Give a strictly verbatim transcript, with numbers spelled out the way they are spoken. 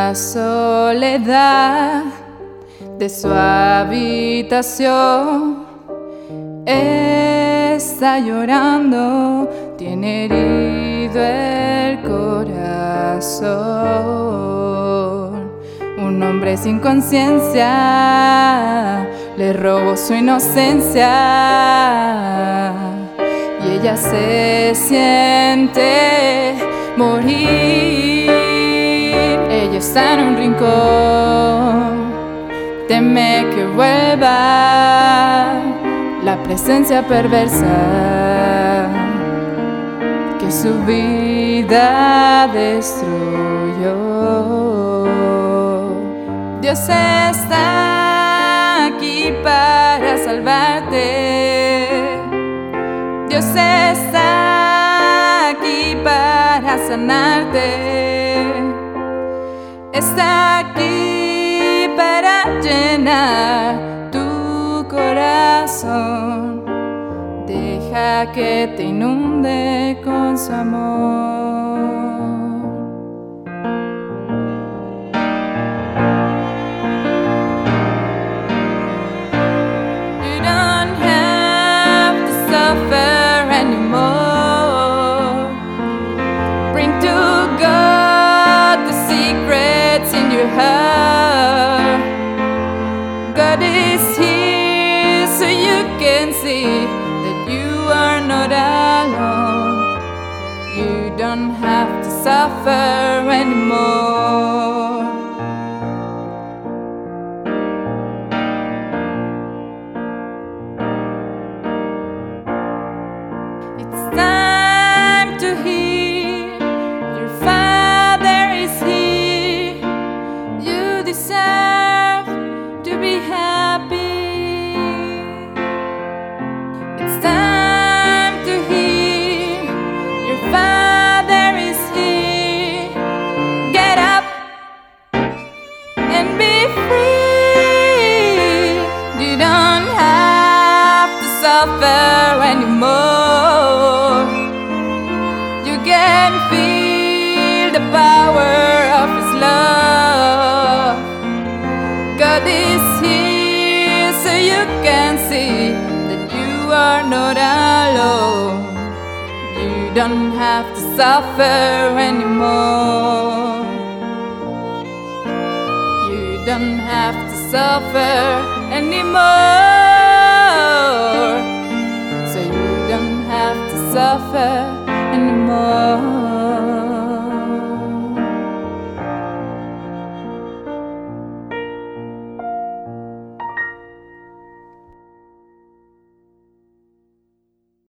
la soledad de su habitación. Está llorando, tiene herido el corazón. Un hombre sin conciencia le robó su inocencia y ella se siente morir. Ella está en un rincón, teme que vuelva la presencia perversa que su vida destruyó. Dios está aquí para salvarte. Dios está aquí para sanarte. Está aquí para llenar tu corazón. Deja que te inunde con su amor. You don't have to suffer anymore. Bring to God the secrets in your heart. God is here so you can see that you are not alone. You don't have to suffer anymore. It's time to hear your Father is here. You deserve to be happy. It's time to hear your Father is here. Get up and be free. You don't have to suffer anymore. You can feel the power of His love. God is here so you can see that you are not alone. You don't have to suffer anymore. You don't have to suffer anymore.